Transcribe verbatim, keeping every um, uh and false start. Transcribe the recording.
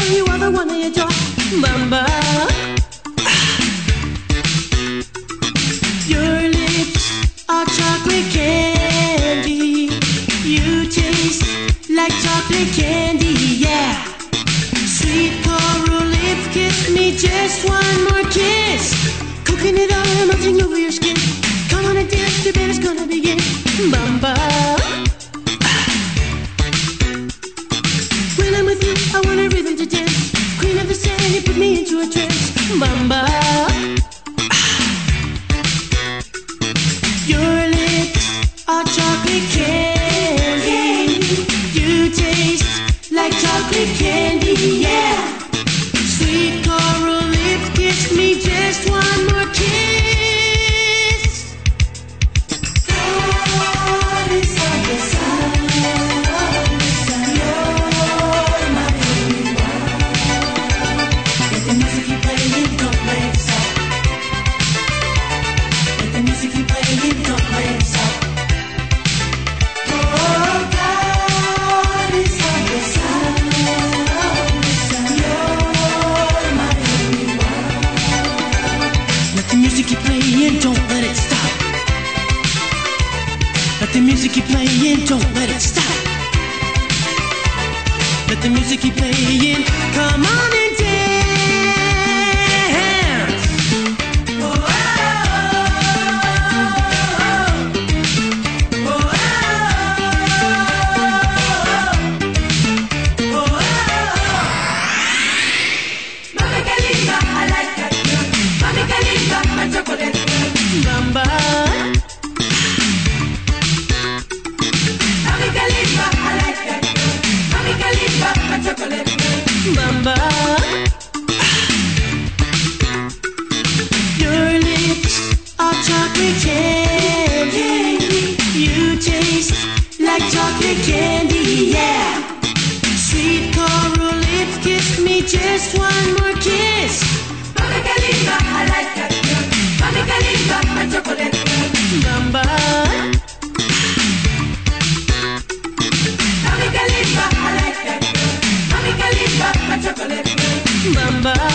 you are the one I adore. Mamba, your lips are chocolate candy. You taste like chocolate candy, yeah. Sweet coral lips, kiss me, just one more kiss. Coconut oil melting over your skin. Come on and dance, the band is gonna begin. Mamba, when I'm with you, I want a rhythm to dance. Queen of the sand, you put me into a trance. Mamba, your lips are chocolate candy. You taste like chocolate candy, yeah. Sweet coral lips, kiss me, just one more kiss. God is on the sun, you're my only one. Let the music keep playing, don't let it stop. Let the music keep playing, don't let it stop. Oh, God is on the sun, you're my only one. Let the music keep playing, don't let it stop. Let the music keep playing, don't let it stop. Let the music keep playing, come on and dance. Oh, oh, oh, oh, oh, oh, oh. Mami Kalimba, I like that girl. Mami Kalimba, my chocolate girl. Mamba, Mami Kalimba, I like that girl. Mami Kalimba, my chocolate girl. Mamba, your lips are chocolate candy. You taste like chocolate candy, yeah. Sweet coral lips, kiss me, just one more kiss. Mami Kalimba, I like that girl. Mami Kalimba, my chocolate girl. Mamba, Mami Kalimba, I like that girl. Mami Kalimba, my chocolate girl. Mamba.